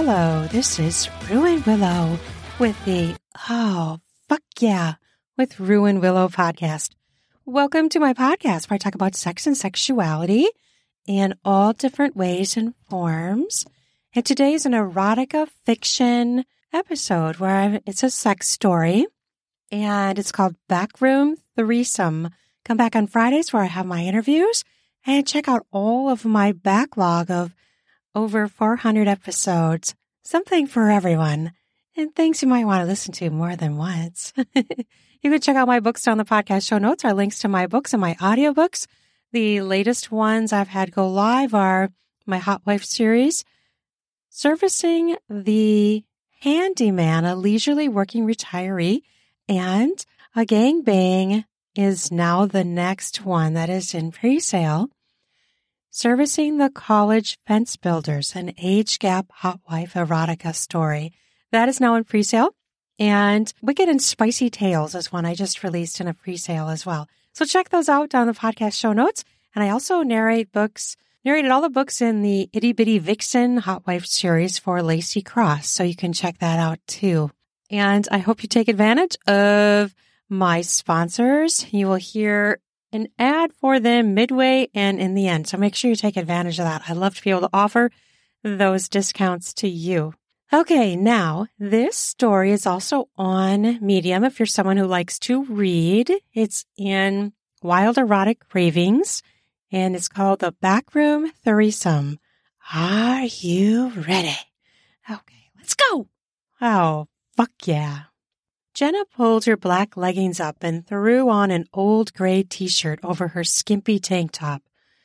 Hello, this is Ruin Willow with the with Ruin Willow podcast. Welcome to my podcast where I talk about sex and sexuality in all different ways and forms. And today is an erotica fiction episode where it's a sex story, and it's called Backroom Threesome. Come back on Fridays where I have my interviews, and check out all of my backlog of over 400 episodes. Something for everyone, and things you might want to listen to more than once. You can check out my books on the podcast show notes. Our links to my books and my audiobooks. The latest ones I've had go live are my Hot Wife series, Servicing the Handyman, a leisurely working retiree, and A Gangbang is now the next one that is in pre-sale. Servicing the College Fence Builders, an age gap hot wife erotica story. That is now in pre-sale. And Wicked and Spicy Tales is one I just released in a pre-sale as well. So check those out down the podcast show notes. And I also narrated all the books in the Itty Bitty Vixen Hot Wife series for Lacey Cross. So you can check that out too. And I hope you take advantage of my sponsors. You will hear an ad for them midway and in the end. So make sure you take advantage of that. I love to be able to offer those discounts to you. Okay, now this story is also on Medium if you're someone who likes to read. It's in Wild Erotic Cravings, and it's called The Backroom Threesome. Are you ready? Okay, let's go. Oh, fuck yeah. Jenna pulled her black leggings up and threw on an old gray t-shirt over her skimpy tank top.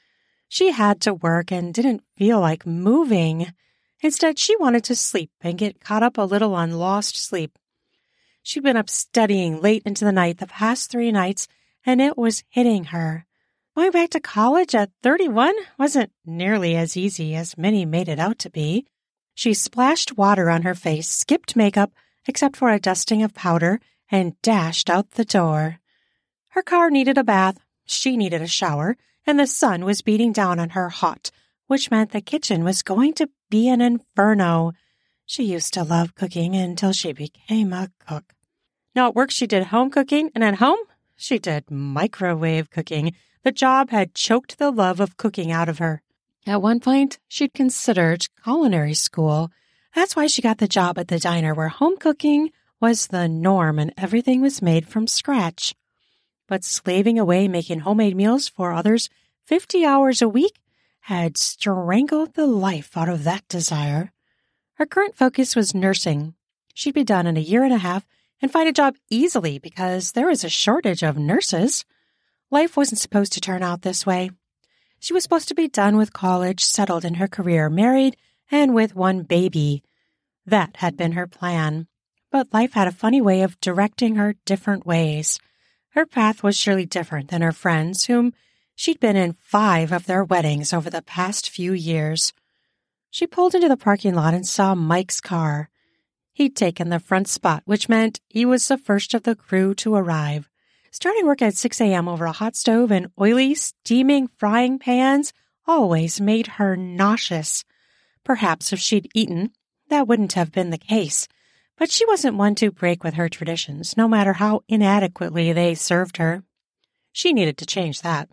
She had to work and didn't feel like moving. Instead, she wanted to sleep and get caught up a little on lost sleep. She'd been up studying late into the night the past 3 nights, and it was hitting her. Going back to college at 31 wasn't nearly as easy as many made it out to be. She splashed water on her face, skipped makeup, except for a dusting of powder, and dashed out the door. Her car needed a bath, she needed a shower, and the sun was beating down on her hot, which meant the kitchen was going to be an inferno. She used to love cooking until she became a cook. Now at work she did home cooking, and at home she did microwave cooking. The job had choked the love of cooking out of her. At one point, she'd considered culinary school. That's why she got the job at the diner where home cooking was the norm and everything was made from scratch. But slaving away making homemade meals for others 50 hours a week had strangled the life out of that desire. Her current focus was nursing. She'd be done in 1.5 years and find a job easily because there was a shortage of nurses. Life wasn't supposed to turn out this way. She was supposed to be done with college, settled in her career, married, and with 1 baby. That had been her plan. But life had a funny way of directing her different ways. Her path was surely different than her friends, whom she'd been in 5 of their weddings over the past few years. She pulled into the parking lot and saw Mike's car. He'd taken the front spot, which meant he was the first of the crew to arrive. Starting work at 6 a.m. over a hot stove and oily, steaming frying pans always made her nauseous. Perhaps if she'd eaten, that wouldn't have been the case. But she wasn't one to break with her traditions, no matter how inadequately they served her. She needed to change that.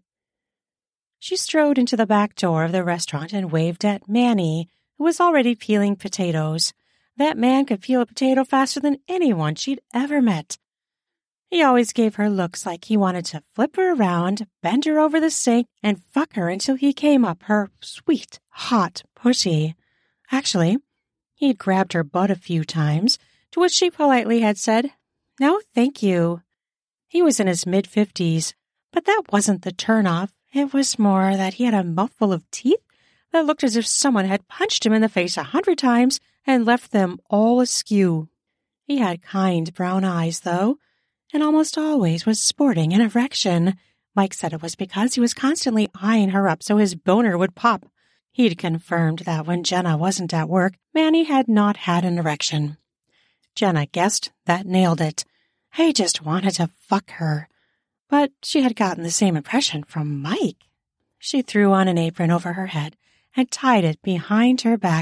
She strode into the back door of the restaurant and waved at Manny, who was already peeling potatoes. That man could peel a potato faster than anyone she'd ever met. He always gave her looks like he wanted to flip her around, bend her over the sink, and fuck her until he came up her sweet, hot pussy. Actually, he'd grabbed her butt a few times, to which she politely had said, "No, thank you." He was in his mid-50s, but that wasn't the turn-off. It was more that he had a mouthful of teeth that looked as if someone had punched him in the face 100 times and left them all askew. He had kind brown eyes, though, and almost always was sporting an erection. Mike said it was because he was constantly eyeing her up so his boner would pop. He'd confirmed that when Jenna wasn't at work, Manny had not had an erection. Jenna guessed that nailed it. He just wanted to fuck her. But she had gotten the same impression from Mike. She threw on an apron over her head and tied it behind her back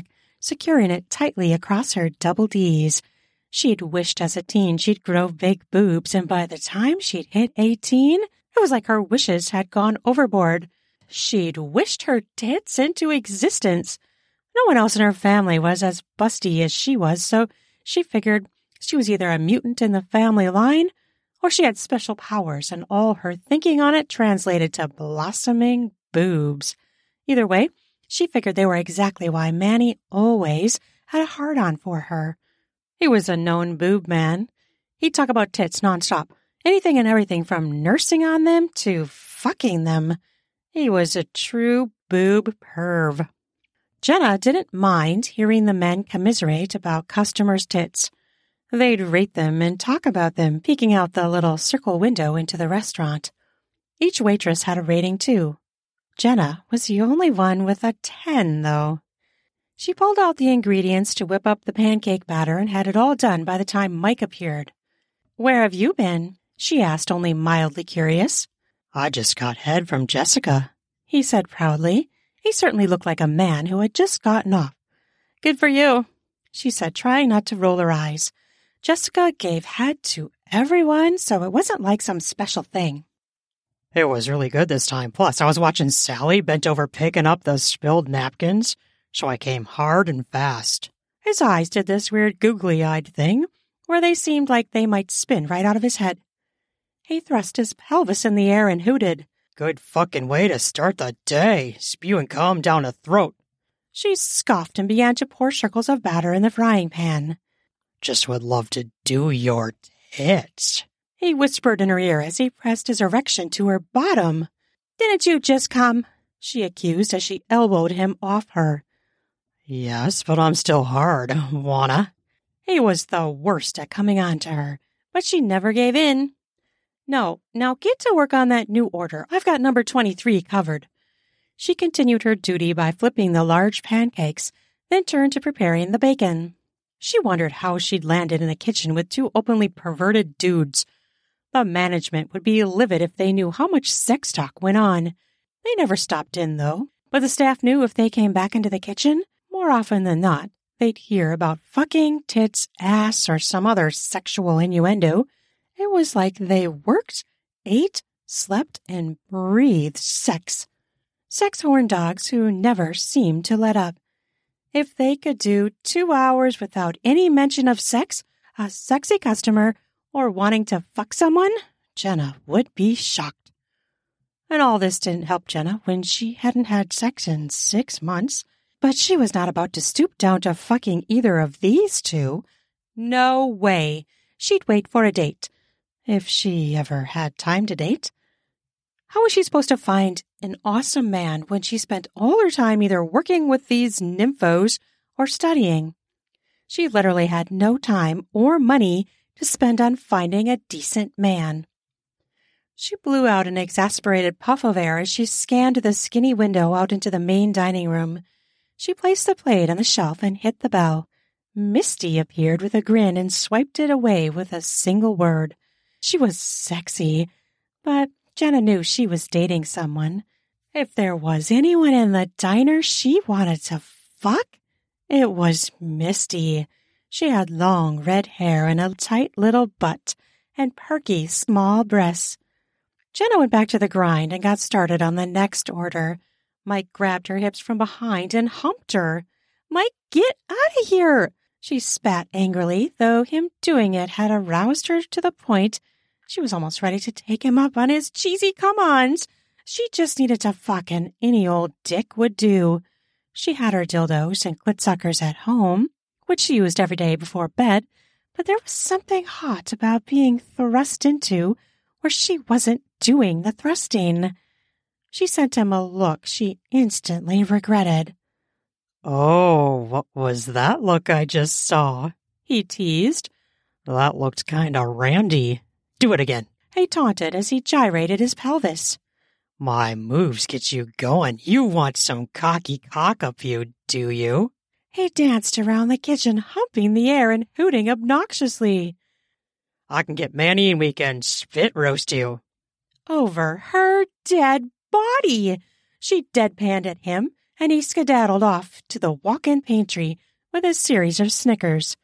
securing it tightly across her double Ds. She'd wished as a teen she'd grow big boobs, and by the time she'd hit 18, it was like her wishes had gone overboard. She'd wished her tits into existence. No one else in her family was as busty as she was, so she figured she was either a mutant in the family line or she had special powers, and all her thinking on it translated to blossoming boobs. Either way, she figured they were exactly why Manny always had a hard-on for her. He was a known boob man. He'd talk about tits nonstop, anything and everything from nursing on them to fucking them. He was a true boob perv. Jenna didn't mind hearing the men commiserate about customers' tits. They'd rate them and talk about them, peeking out the little circle window into the restaurant. Each waitress had a rating, too. Jenna was the only one with a 10, though. She pulled out the ingredients to whip up the pancake batter and had it all done by the time Mike appeared. "Where have you been?" she asked, only mildly curious. "I just got head from Jessica," he said proudly. He certainly looked like a man who had just gotten off. "Good for you," she said, trying not to roll her eyes. Jessica gave head to everyone, so it wasn't like some special thing. "It was really good this time. Plus, I was watching Sally bent over picking up the spilled napkins, so I came hard and fast." His eyes did this weird googly-eyed thing, where they seemed like they might spin right out of his head. He thrust his pelvis in the air and hooted. "Good fucking way to start the day, spewing cum down a throat." She scoffed and began to pour circles of batter in the frying pan. "Just would love to do your tits," he whispered in her ear as he pressed his erection to her bottom. "Didn't you just come?" she accused as she elbowed him off her. "Yes, but I'm still hard, wanna?" He was the worst at coming on to her, but she never gave in. "No, now get to work on that new order. I've got number 23 covered." She continued her duty by flipping the large pancakes, then turned to preparing the bacon. She wondered how she'd landed in the kitchen with two openly perverted dudes. The management would be livid if they knew how much sex talk went on. They never stopped in, though, but the staff knew if they came back into the kitchen, more often than not, they'd hear about fucking, tits, ass, or some other sexual innuendo. It was like they worked, ate, slept, and breathed sex. Sex horn dogs who never seemed to let up. If they could do 2 hours without any mention of sex, a sexy customer, or wanting to fuck someone, Jenna would be shocked. And all this didn't help Jenna when she hadn't had sex in 6 months. But she was not about to stoop down to fucking either of these two. No way. She'd wait for a date. If she ever had time to date. How was she supposed to find an awesome man when she spent all her time either working with these nymphos or studying? She literally had no time or money to spend on finding a decent man. She blew out an exasperated puff of air as she scanned the skinny window out into the main dining room. She placed the plate on the shelf and hit the bell. Misty appeared with a grin and swiped it away with a single word. She was sexy, but Jenna knew she was dating someone. If there was anyone in the diner she wanted to fuck, it was Misty. She had long red hair and a tight little butt and perky small breasts. Jenna went back to the grind and got started on the next order. Mike grabbed her hips from behind and humped her. "Mike, get out of here!" She spat angrily, though him doing it had aroused her to the point she was almost ready to take him up on his cheesy come-ons. She just needed to fuck, and any old dick would do. She had her dildos and clit suckers at home, which she used every day before bed, but there was something hot about being thrust into where she wasn't doing the thrusting. She sent him a look she instantly regretted. "Oh, what was that look I just saw?" he teased. "That looked kinda randy. Do it again," he taunted as he gyrated his pelvis. "My moves get you going. You want some cocky cock up you, do you?" He danced around the kitchen, humping the air and hooting obnoxiously. "I can get Manny and we can spit roast you." Over her dead body! She deadpanned at him, and he skedaddled off to the walk-in pantry, with a series of snickers.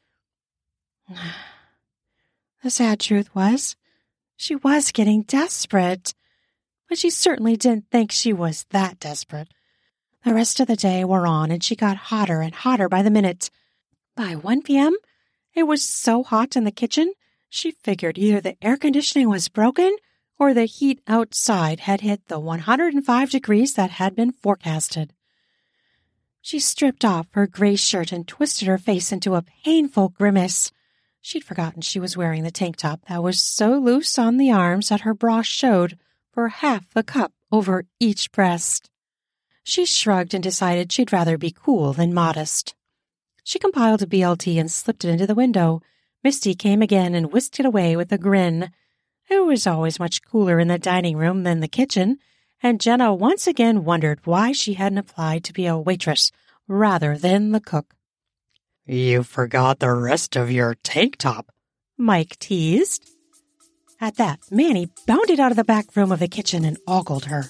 The sad truth was, she was getting desperate, but she certainly didn't think she was that desperate. The rest of the day wore on, and she got hotter and hotter by the minute. By 1 p.m., it was so hot in the kitchen, she figured either the air conditioning was broken or the heat outside had hit the 105 degrees that had been forecasted. She stripped off her gray shirt and twisted her face into a painful grimace. She'd forgotten she was wearing the tank top that was so loose on the arms that her bra showed for half the cup over each breast. She shrugged and decided she'd rather be cool than modest. She compiled a BLT and slipped it into the window. Misty came again and whisked it away with a grin. It was always much cooler in the dining room than the kitchen, and Jenna once again wondered why she hadn't applied to be a waitress rather than the cook. "You forgot the rest of your tank top," Mike teased. At that, Manny bounded out of the back room of the kitchen and ogled her.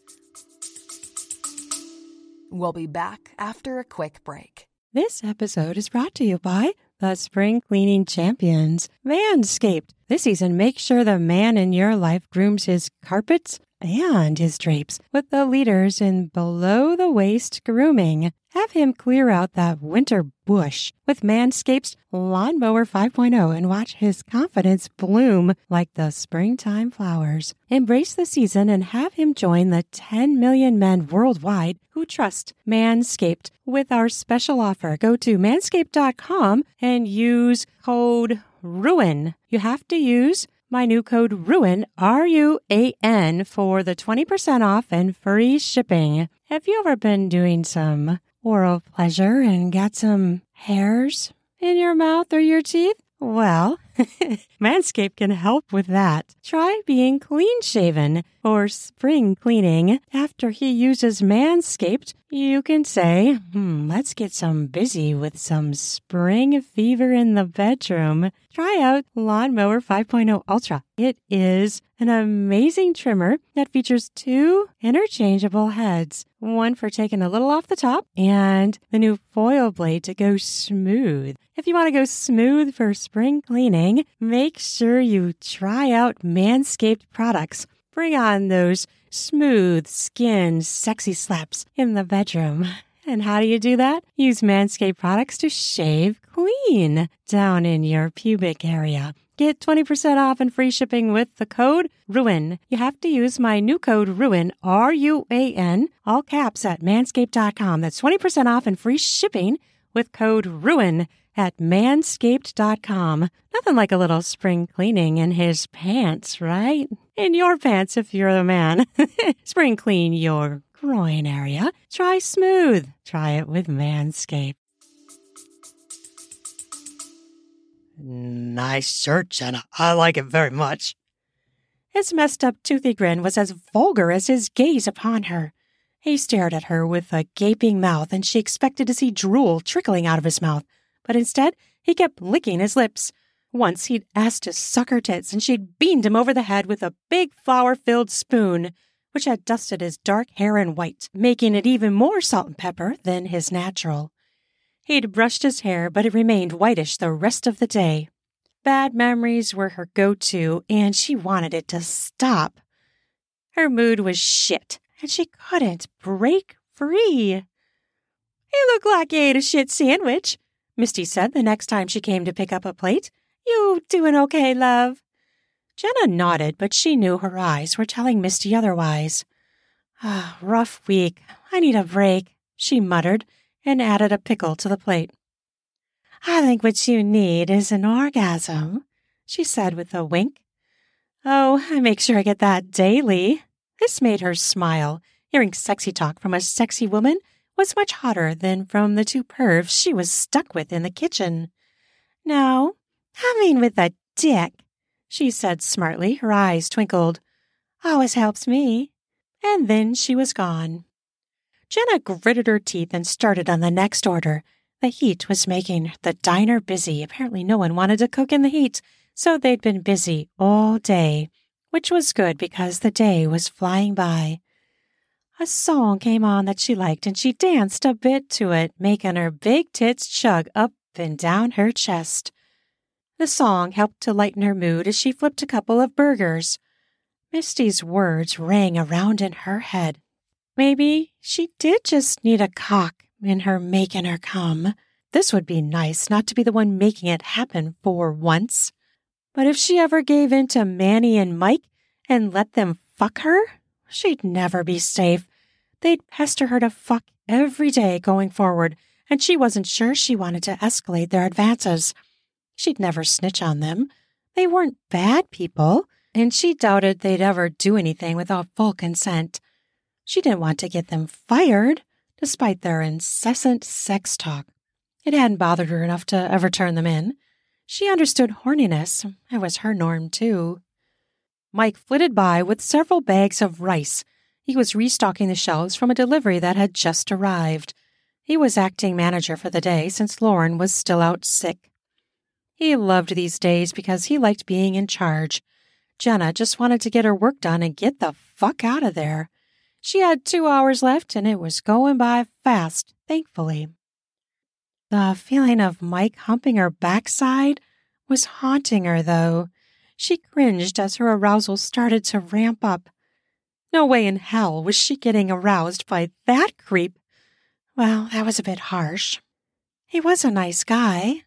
We'll be back after a quick break. This episode is brought to you by the Spring Cleaning Champions, Manscaped. This season, make sure the man in your life grooms his carpets and his drapes with the leaders in below-the-waist grooming. Have him clear out that winter bush with Manscaped's Lawnmower 5.0 and watch his confidence bloom like the springtime flowers. Embrace the season and have him join the 10 million men worldwide who trust Manscaped with our special offer. Go to manscaped.com and use code RUIN. You have to use my new code RUIN, RUAN, for the 20% off and free shipping. Have you ever been doing some oral pleasure and got some hairs in your mouth or your teeth? Well, Manscaped can help with that. Try being clean-shaven or spring cleaning. After he uses Manscaped, you can say, let's get some busy with some spring fever in the bedroom. Try out Lawnmower 5.0 Ultra. It is an amazing trimmer that features 2 interchangeable heads, one for taking a little off the top and the new foil blade to go smooth. If you want to go smooth for spring cleaning, make sure you try out Manscaped products. Bring on those smooth skin, sexy slaps in the bedroom. And how do you do that? Use Manscaped products to shave clean down in your pubic area. Get 20% off and free shipping with the code RUIN. You have to use my new code RUIN, RUAN, all caps at manscaped.com. That's 20% off and free shipping with code RUIN at manscaped.com. Nothing like a little spring cleaning in his pants, right? In your pants if you're the man. Spring clean your groin area. Try smooth. Try it with Manscaped. "Nice shirt, Jenna. I like it very much." His messed-up toothy grin was as vulgar as his gaze upon her. He stared at her with a gaping mouth, and she expected to see drool trickling out of his mouth. But instead, he kept licking his lips. Once he'd asked to suck her tits, and she'd beamed him over the head with a big flour-filled spoon, which had dusted his dark hair in white, making it even more salt and pepper than his natural. He'd brushed his hair, but it remained whitish the rest of the day. Bad memories were her go-to, and she wanted it to stop. Her mood was shit, and she couldn't break free. "You look like you ate a shit sandwich," Misty said the next time she came to pick up a plate. "You doing okay, love?" Jenna nodded, but she knew her eyes were telling Misty otherwise. Rough week. I need a break," she muttered, and added a pickle to the plate. "I think what you need is an orgasm," she said with a wink. "Oh, I make sure I get that daily." This made her smile. Hearing sexy talk from a sexy woman was much hotter than from the 2 pervs she was stuck with in the kitchen. "No, I mean with a dick," she said smartly. Her eyes twinkled. "Always helps me." And then she was gone. Jenna gritted her teeth and started on the next order. The heat was making the diner busy. Apparently no one wanted to cook in the heat, so they'd been busy all day, which was good because the day was flying by. A song came on that she liked, and she danced a bit to it, making her big tits chug up and down her chest. The song helped to lighten her mood as she flipped a couple of burgers. Misty's words rang around in her head. Maybe she did just need a cock in her making her come. This would be nice not to be the one making it happen for once. But if she ever gave in to Manny and Mike and let them fuck her, she'd never be safe. They'd pester her to fuck every day going forward, and she wasn't sure she wanted to escalate their advances. She'd never snitch on them. They weren't bad people, and she doubted they'd ever do anything without full consent. She didn't want to get them fired, despite their incessant sex talk. It hadn't bothered her enough to ever turn them in. She understood horniness. It was her norm, too. Mike flitted by with several bags of rice. He was restocking the shelves from a delivery that had just arrived. He was acting manager for the day since Lauren was still out sick. He loved these days because he liked being in charge. Jenna just wanted to get her work done and get the fuck out of there. She had 2 hours left, and it was going by fast, thankfully. The feeling of Mike humping her backside was haunting her, though. She cringed as her arousal started to ramp up. No way in hell was she getting aroused by that creep. Well, that was a bit harsh. He was a nice guy.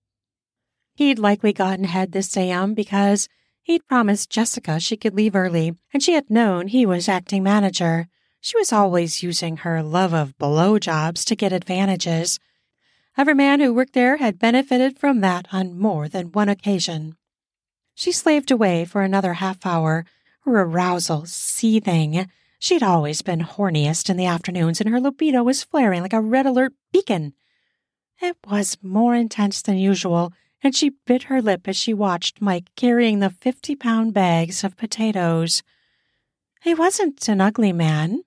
He'd likely gotten ahead this AM because he'd promised Jessica she could leave early, and she had known he was acting manager. She was always using her love of blowjobs to get advantages. Every man who worked there had benefited from that on more than one occasion. She slaved away for another half hour, her arousal seething. She'd always been horniest in the afternoons, and her libido was flaring like a red alert beacon. It was more intense than usual, and she bit her lip as she watched Mike carrying the 50-pound bags of potatoes. He wasn't an ugly man.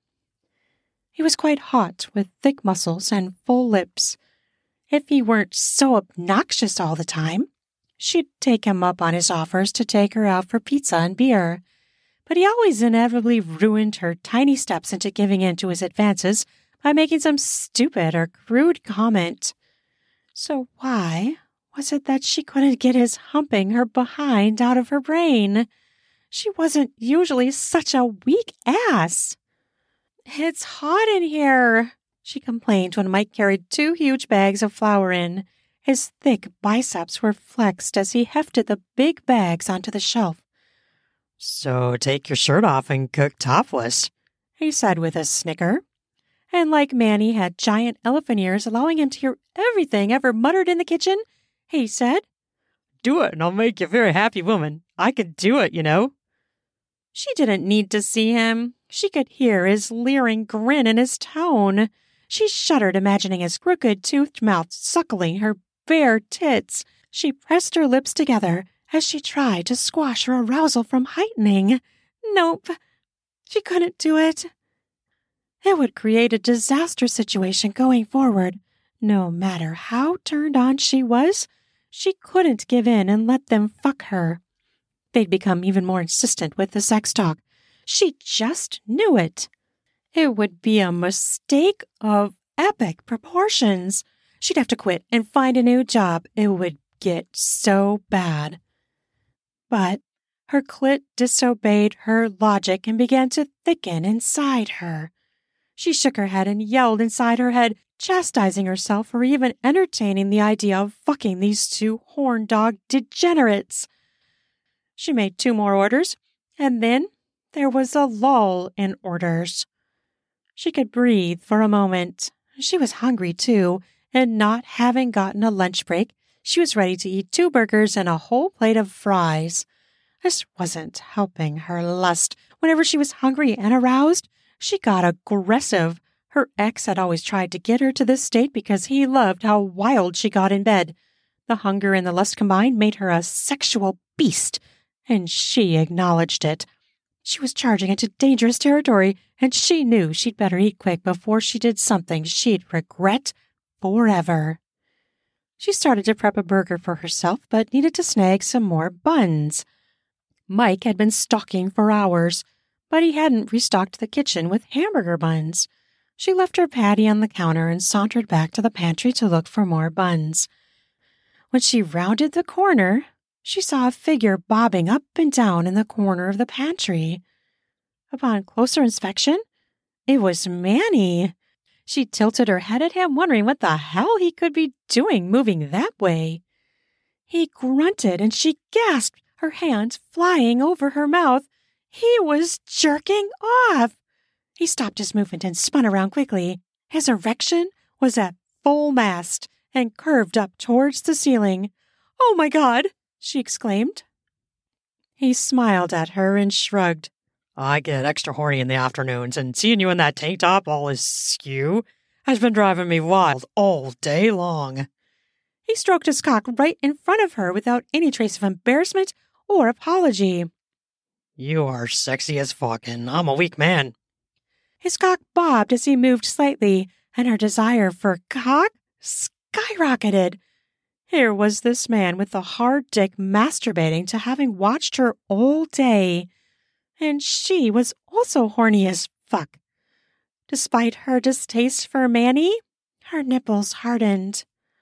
He was quite hot, with thick muscles and full lips. If he weren't so obnoxious all the time, she'd take him up on his offers to take her out for pizza and beer. But he always inevitably ruined her tiny steps into giving in to his advances by making some stupid or crude comment. So why was it that she couldn't get his humping her behind out of her brain? She wasn't usually such a weak ass. "It's hot in here," she complained when Mike carried 2 huge bags of flour in. His thick biceps were flexed as he hefted the big bags onto the shelf. "So take your shirt off and cook topless," he said with a snicker. And like Manny had giant elephant ears allowing him to hear everything ever muttered in the kitchen, he said, "Do it and I'll make you a very happy woman. I could do it, you know." She didn't need to see him. She could hear his leering grin in his tone. She shuddered, imagining his crooked, toothed mouth suckling her bare tits. She pressed her lips together as she tried to squash her arousal from heightening. Nope, she couldn't do it. It would create a disaster situation going forward. No matter how turned on she was, she couldn't give in and let them fuck her. They'd become even more insistent with the sex talk. She just knew it. It would be a mistake of epic proportions. She'd have to quit and find a new job. It would get so bad. But her clit disobeyed her logic and began to thicken inside her. She shook her head and yelled inside her head, chastising herself for even entertaining the idea of fucking these 2 horn dog degenerates. She made 2 more orders, and then there was a lull in orders. She could breathe for a moment. She was hungry, too, and not having gotten a lunch break, she was ready to eat 2 burgers and a whole plate of fries. This wasn't helping her lust. Whenever she was hungry and aroused, she got aggressive. Her ex had always tried to get her to this state because he loved how wild she got in bed. The hunger and the lust combined made her a sexual beast, and she acknowledged it. She was charging into dangerous territory, and she knew she'd better eat quick before she did something she'd regret forever. She started to prep a burger for herself, but needed to snag some more buns. Mike had been stalking for hours. but he hadn't restocked the kitchen with hamburger buns. She left her patty on the counter and sauntered back to the pantry to look for more buns. When she rounded the corner, she saw a figure bobbing up and down in the corner of the pantry. Upon closer inspection, it was Manny. She tilted her head at him, wondering what the hell he could be doing moving that way. He grunted and she gasped, her hands flying over her mouth. He was jerking off. He stopped his movement and spun around quickly. His erection was at full mast and curved up towards the ceiling. "Oh my God!" she exclaimed. He smiled at her and shrugged. I get extra horny in the afternoons, and seeing you in that tank top all askew has been driving me wild all day long. He stroked his cock right in front of her without any trace of embarrassment or apology. You are sexy as fuck, and I'm a weak man. His cock bobbed as he moved slightly, and her desire for cock skyrocketed. Here was this man with the hard dick masturbating to having watched her all day, and she was also horny as fuck. Despite her distaste for Manny, her nipples hardened.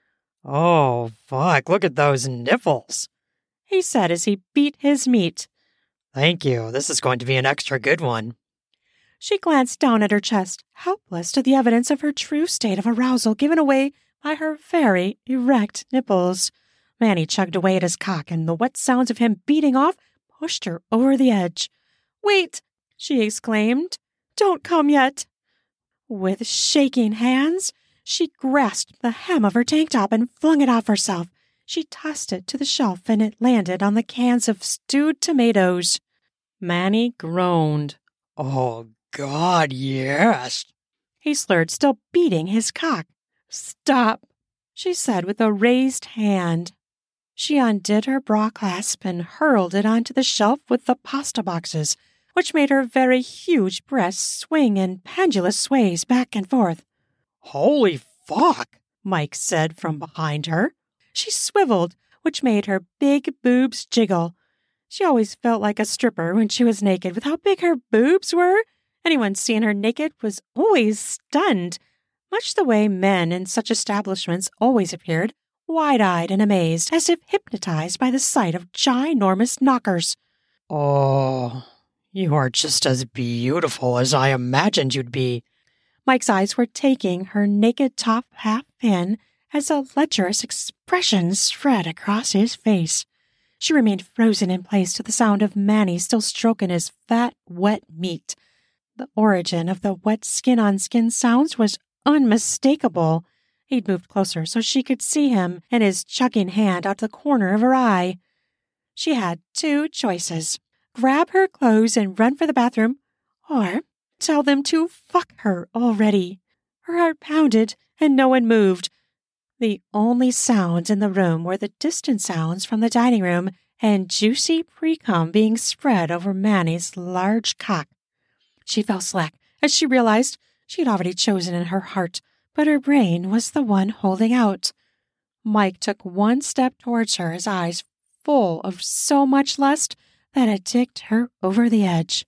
Oh, fuck, look at those nipples, he said as he beat his meat. Thank you, this is going to be an extra good one. She glanced down at her chest, helpless to the evidence of her true state of arousal given away by her very erect nipples. Manny chugged away at his cock, and the wet sounds of him beating off pushed her over the edge. "Wait!" she exclaimed. "Don't come yet!" With shaking hands, she grasped the hem of her tank top and flung it off herself. She tossed it to the shelf, and it landed on the cans of stewed tomatoes. Manny groaned. Oh, God, yes. He slurred, still beating his cock. "Stop," she said with a raised hand. She undid her bra clasp and hurled it onto the shelf with the pasta boxes, which made her very huge breasts swing in pendulous sways back and forth. Holy fuck, Mike said from behind her. She swiveled, which made her big boobs jiggle. She always felt like a stripper when she was naked with how big her boobs were. Anyone seeing her naked was always stunned, much the way men in such establishments always appeared, wide-eyed and amazed, as if hypnotized by the sight of ginormous knockers. Oh, you are just as beautiful as I imagined you'd be. Mike's eyes were taking her naked top half in as a lecherous expression spread across his face. She remained frozen in place to the sound of Manny still stroking his fat, wet meat. The origin of the wet skin-on-skin sounds was unmistakable. He'd moved closer so she could see him and his chugging hand out the corner of her eye. She had two choices: grab her clothes and run for the bathroom, or tell them to fuck her already. Her heart pounded and no one moved. The only sounds in the room were the distant sounds from the dining room and juicy pre-cum being spread over Manny's large cock. She fell slack as she realized she had already chosen in her heart, but her brain was the one holding out. Mike took one step towards her, his eyes full of so much lust that it ticked her over the edge.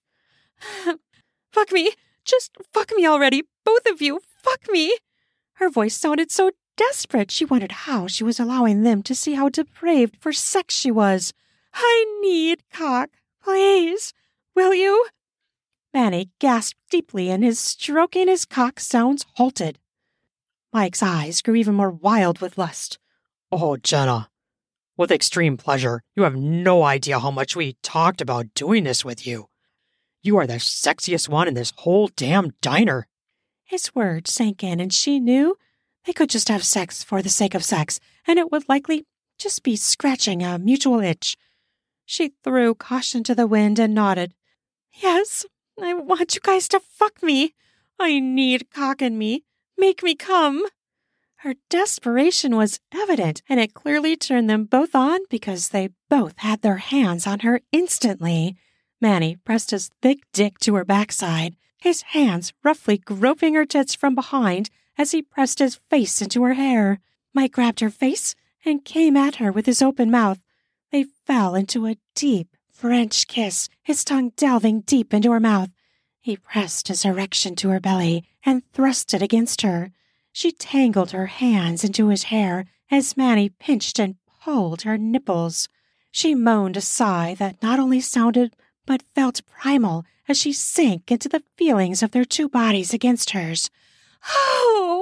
"Fuck me! Just fuck me already! Both of you! Fuck me!" Her voice sounded so desperate she wondered how she was allowing them to see how depraved for sex she was. "I need cock. Please. Will you?" Manny gasped deeply, and his stroking his cock sounds halted. Mike's eyes grew even more wild with lust. Oh, Jenna, with extreme pleasure. You have no idea how much we talked about doing this with you. You are the sexiest one in this whole damn diner. His words sank in, and she knew they could just have sex for the sake of sex, and it would likely just be scratching a mutual itch. She threw caution to the wind and nodded. "Yes, I want you guys to fuck me. I need cock in me. Make me come." Her desperation was evident, and it clearly turned them both on because they both had their hands on her instantly. Manny pressed his thick dick to her backside, his hands roughly groping her tits from behind as he pressed his face into her hair. Mike grabbed her face and came at her with his open mouth. They fell into a deep, French kiss, his tongue delving deep into her mouth. He pressed his erection to her belly and thrust it against her. She tangled her hands into his hair as Manny pinched and pulled her nipples. She moaned a sigh that not only sounded but felt primal as she sank into the feelings of their two bodies against hers. Oh!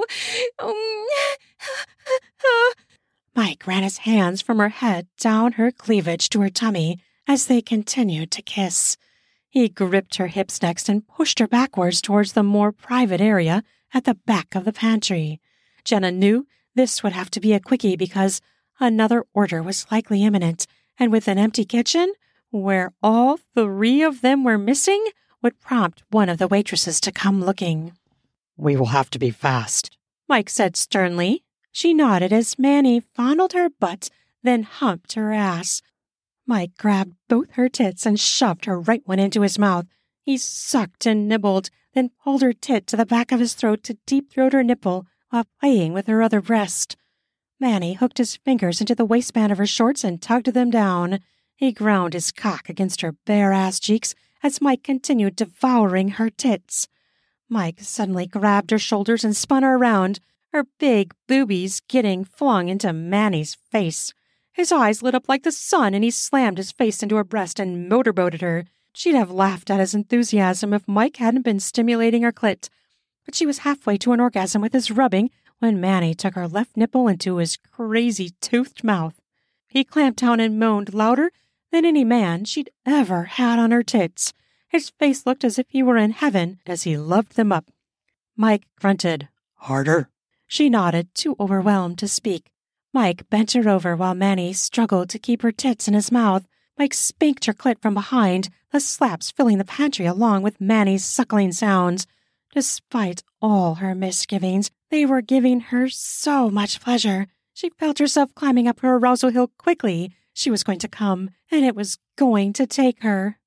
Mike ran his hands from her head down her cleavage to her tummy as they continued to kiss. He gripped her hips next and pushed her backwards towards the more private area at the back of the pantry. Jenna knew this would have to be a quickie because another order was likely imminent, and with an empty kitchen, where all three of them were missing, would prompt one of the waitresses to come looking. "We will have to be fast," Mike said sternly. She nodded as Manny fondled her butt, then humped her ass. Mike grabbed both her tits and shoved her right one into his mouth. He sucked and nibbled, then pulled her tit to the back of his throat to deep-throat her nipple while playing with her other breast. Manny hooked his fingers into the waistband of her shorts and tugged them down. He ground his cock against her bare-ass cheeks as Mike continued devouring her tits. Mike suddenly grabbed her shoulders and spun her around, her big boobies getting flung into Manny's face. His eyes lit up like the sun, and he slammed his face into her breast and motorboated her. She'd have laughed at his enthusiasm if Mike hadn't been stimulating her clit. But she was halfway to an orgasm with his rubbing when Manny took her left nipple into his crazy toothed mouth. He clamped down and moaned louder than any man she'd ever had on her tits. His face looked as if he were in heaven as he loved them up. Mike grunted. "Harder?" She nodded, too overwhelmed to speak. Mike bent her over while Manny struggled to keep her tits in his mouth. Mike spanked her clit from behind, the slaps filling the pantry along with Manny's suckling sounds. Despite all her misgivings, they were giving her so much pleasure. She felt herself climbing up her arousal hill quickly. She was going to come, and it was going to take her.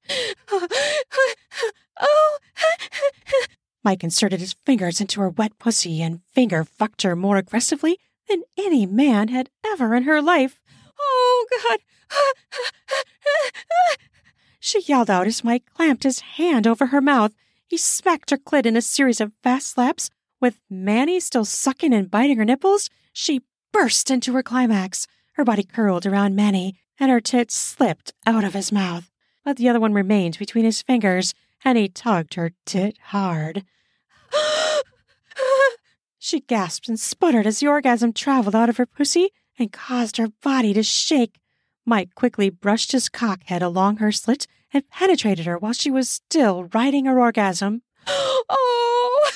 Mike inserted his fingers into her wet pussy and finger-fucked her more aggressively than any man had ever in her life. "Oh, God!" She yelled out as Mike clamped his hand over her mouth. He smacked her clit in a series of fast slaps. With Manny still sucking and biting her nipples, she burst into her climax. Her body curled around Manny, and her tits slipped out of his mouth. But the other one remained between his fingers, and he tugged her tit hard. She gasped and sputtered as the orgasm traveled out of her pussy and caused her body to shake. Mike quickly brushed his cockhead along her slit and penetrated her while she was still riding her orgasm. "Oh!"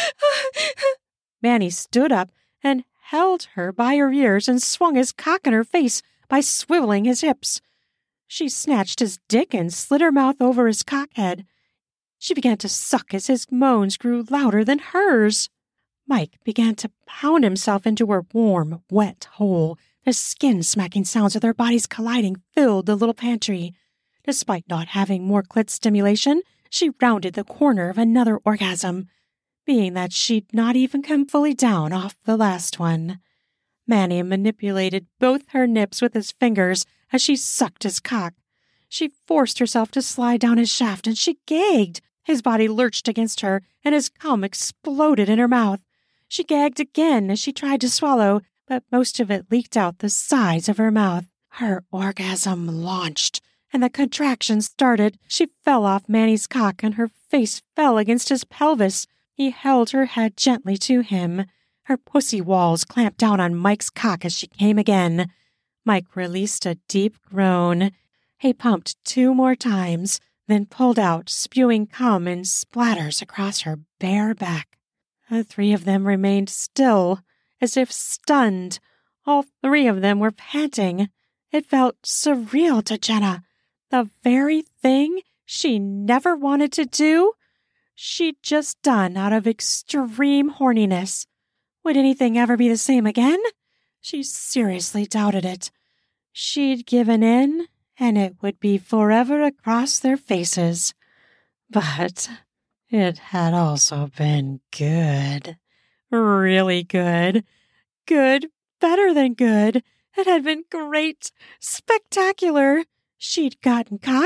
Manny stood up and held her by her ears and swung his cock in her face by swiveling his hips. She snatched his dick and slid her mouth over his cockhead. She began to suck as his moans grew louder than hers. Mike began to pound himself into her warm, wet hole. The skin-smacking sounds of their bodies colliding filled the little pantry. Despite not having more clit stimulation, she rounded the corner of another orgasm, being that she'd not even come fully down off the last one. Manny manipulated both her nips with his fingers as she sucked his cock. She forced herself to slide down his shaft, and she gagged. His body lurched against her, and his cum exploded in her mouth. She gagged again as she tried to swallow, but most of it leaked out the sides of her mouth. Her orgasm launched, and the contractions started. She fell off Manny's cock, and her face fell against his pelvis. He held her head gently to him. Her pussy walls clamped down on Mike's cock as she came again. Mike released a deep groan. He pumped 2 more times, then pulled out, spewing cum in splatters across her bare back. The 3 of them remained still, as if stunned. All 3 of them were panting. It felt surreal to Jenna. The very thing she never wanted to do, she'd just done out of extreme horniness. Would anything ever be the same again? She seriously doubted it. She'd given in, and it would be forever across their faces. But it had also been good. Really good. Good, better than good. It had been great, spectacular. She'd gotten cock,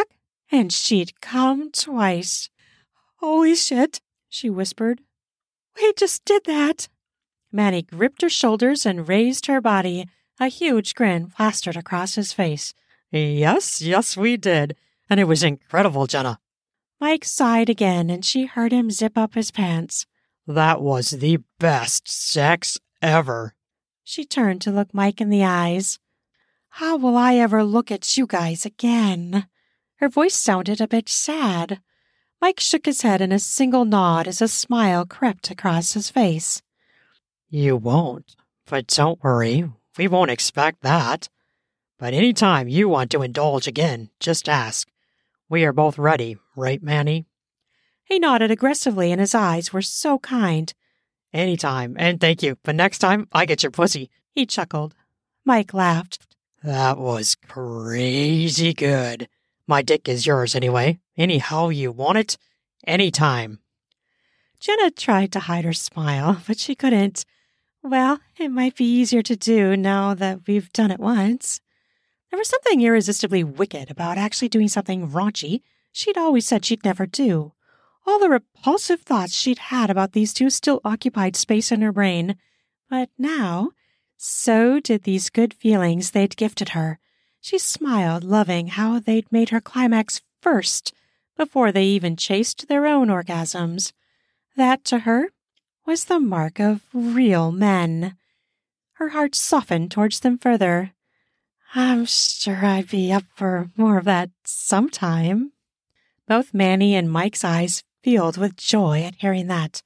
and she'd come twice. "Holy shit," she whispered. "We just did that." Manny gripped her shoulders and raised her body. A huge grin plastered across his face. Yes, we did. And it was incredible, Jenna. Mike sighed again, and she heard him zip up his pants. That was the best sex ever. She turned to look Mike in the eyes. "How will I ever look at you guys again?" Her voice sounded a bit sad. Mike shook his head in a single nod as a smile crept across his face. You won't, but don't worry, we won't expect that. But any time you want to indulge again, just ask. We are both ready, right, Manny? He nodded aggressively, and his eyes were so kind. Anytime, and thank you, but next time I get your pussy. He chuckled. Mike laughed. That was crazy good. My dick is yours anyway. Anyhow you want it, anytime. Jenna tried to hide her smile, but she couldn't. Well, it might be easier to do now that we've done it once. There was something irresistibly wicked about actually doing something raunchy she'd always said she'd never do. All the repulsive thoughts she'd had about these two still occupied space in her brain. But now, so did these good feelings they'd gifted her. She smiled, loving how they'd made her climax first, before they even chased their own orgasms. That, to her, was the mark of real men. Her heart softened towards them further. I'm sure I'd be up for more of that sometime. Both Manny and Mike's eyes filled with joy at hearing that.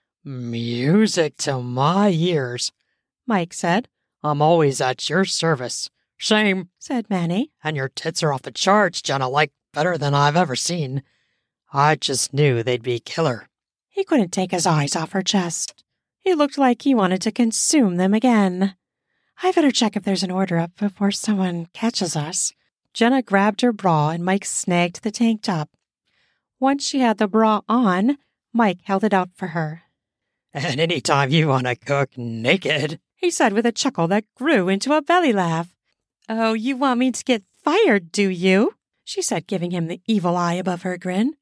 Music to my ears, Mike said. I'm always at your service. Same, said Manny. And your tits are off the charts, Jenna, like better than I've ever seen. I just knew they'd be killer. He couldn't take his eyes off her chest. He looked like he wanted to consume them again. I better check if there's an order up before someone catches us. Jenna grabbed her bra and Mike snagged the tank top. Once she had the bra on, Mike held it out for her. And any time you want to cook naked, he said with a chuckle that grew into a belly laugh. Oh, you want me to get fired, do you? She said, giving him the evil eye above her grin.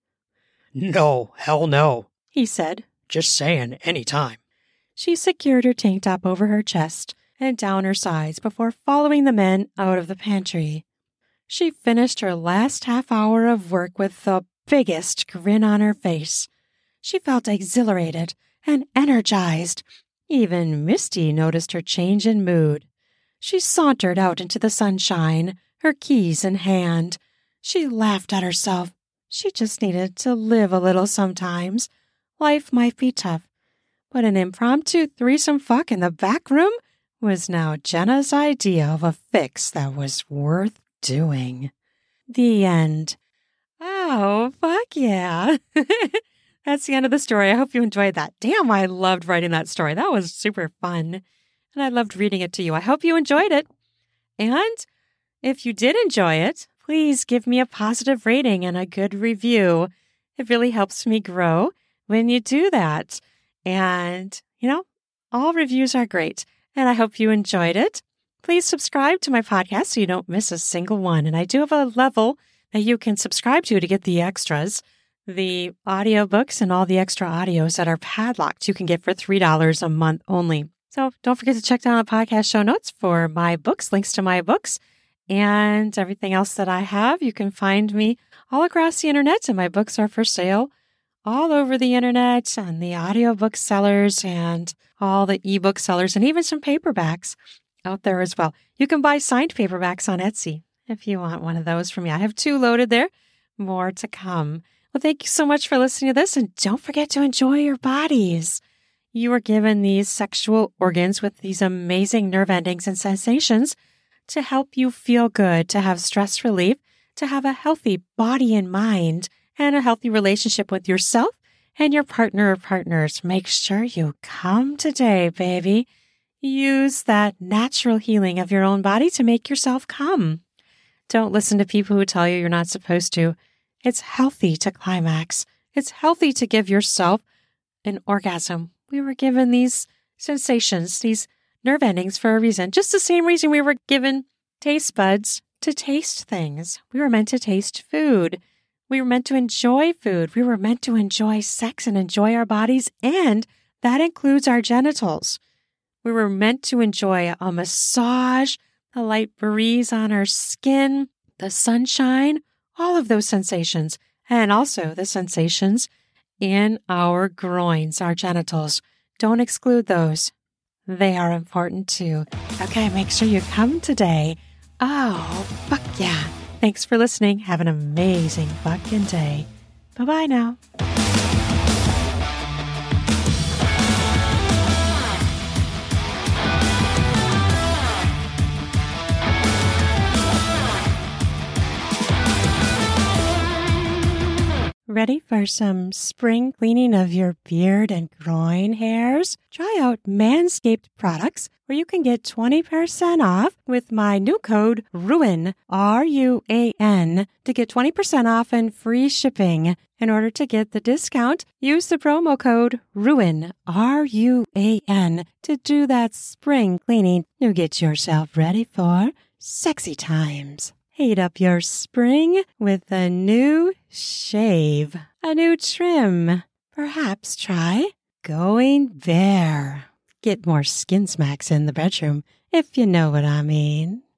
No, hell no, he said. Just saying, any time. She secured her tank top over her chest and down her sides before following the men out of the pantry. She finished her last half hour of work with the biggest grin on her face. She felt exhilarated and energized. Even Misty noticed her change in mood. She sauntered out into the sunshine, her keys in hand. She laughed at herself. She just needed to live a little sometimes. Life might be tough, but an impromptu threesome fuck in the back room was now Jenna's idea of a fix that was worth doing. The end. Oh, fuck yeah. That's the end of the story. I hope you enjoyed that. Damn, I loved writing that story. That was super fun. And I loved reading it to you. I hope you enjoyed it. And if you did enjoy it, please give me a positive rating and a good review. It really helps me grow when you do that. And, all reviews are great. And I hope you enjoyed it. Please subscribe to my podcast so you don't miss a single one. And I do have a level that you can subscribe to get the extras. The audiobooks and all the extra audios that are padlocked you can get for $3 a month only. So don't forget to check down the podcast show notes for my books, links to my books, and everything else that I have. You can find me all across the internet, and my books are for sale all over the internet, and the audiobook sellers and all the ebook sellers, and even some paperbacks out there as well. You can buy signed paperbacks on Etsy if you want one of those from me. I have 2 loaded there, more to come. Well, thank you so much for listening to this, and don't forget to enjoy your bodies. You are given these sexual organs with these amazing nerve endings and sensations to help you feel good, to have stress relief, to have a healthy body and mind, and a healthy relationship with yourself and your partner or partners. Make sure you come today, baby. Use that natural healing of your own body to make yourself come. Don't listen to people who tell you you're not supposed to. It's healthy to climax. It's healthy to give yourself an orgasm. We were given these sensations, these nerve endings for a reason. Just the same reason we were given taste buds to taste things. We were meant to taste food. We were meant to enjoy food. We were meant to enjoy sex and enjoy our bodies, and that includes our genitals. We were meant to enjoy a massage, the light breeze on our skin, the sunshine, all of those sensations, and also the sensations in our groins, our genitals. Don't exclude those. They are important too. Okay, make sure you come today. Oh, fuck yeah. Thanks for listening. Have an amazing fucking day. Bye-bye now. Ready for some spring cleaning of your beard and groin hairs? Try out Manscaped products where you can get 20% off with my new code RUAN, RUAN, to get 20% off and free shipping. In order to get the discount, use the promo code RUAN, RUAN, to do that spring cleaning. You get yourself ready for sexy times. Heat up your spring with a new shave, a new trim. Perhaps try going bare. Get more skin smacks in the bedroom, if you know what I mean.